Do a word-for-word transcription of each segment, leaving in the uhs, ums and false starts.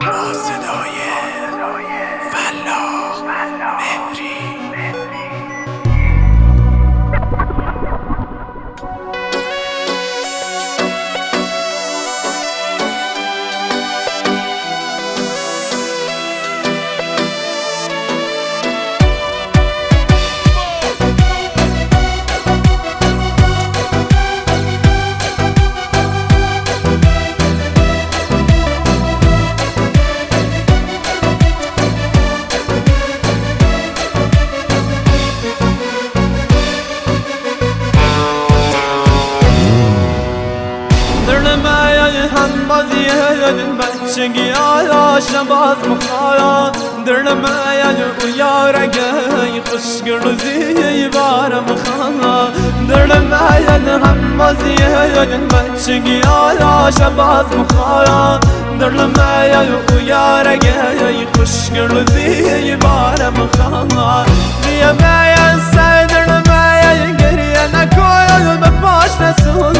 با صدای فلاح مهری. هم بازی بچگی آیا شباز مخایا در نمایل و یارگه خوشگل روزی بارم خوانا در نمایل هم بازی بچگی آیا شباز مخایا در نمایل و یارگه خوشگل روزی بارم خوانا بیا مایل سای در نمایل گریه نکوید به پاش نسود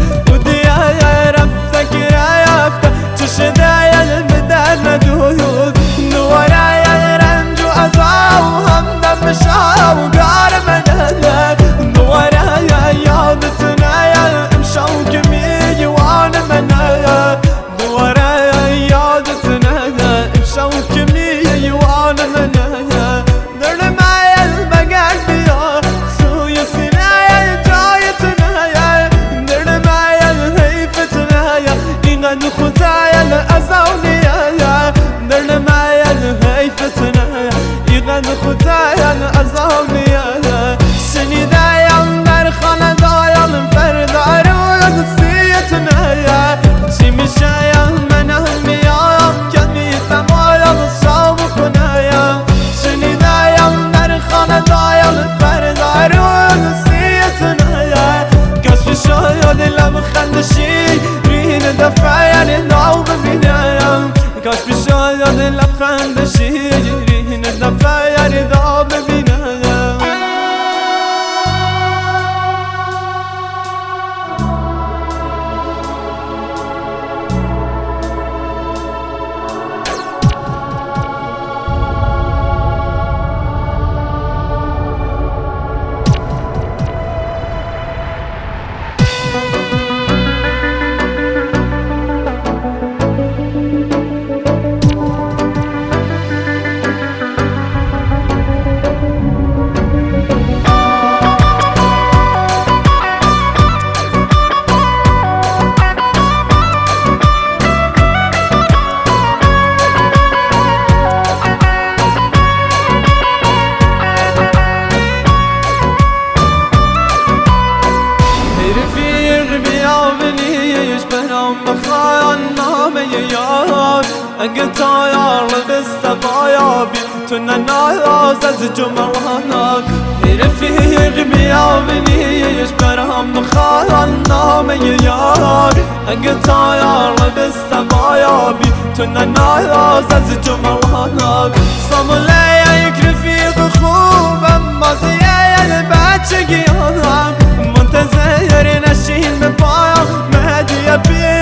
خدایا ازاونیا سنی دایم در خانه دایم فردار و نسیتنا یا چی میشه من میام کمی تمایم صاحب کنایا سنی دایم در خانه دایم فردار و نسیتنا یا کاش شاید دلم خندشی رین دفعه ناو ببینم کاش شاید دلم خندشی رین دفعه رضا ببینم بخايا النام يار أنقطع يار بالسبايا بيتنا ناياز از جمرانك رفيق بيا بنيش برهم بخايا النام يار أنقطع يار بالسبايا بيتنا ناياز از جمرانك صامولي رفيق خوب اما زيادة بچگی منتظر نشین به پایم مهدی بی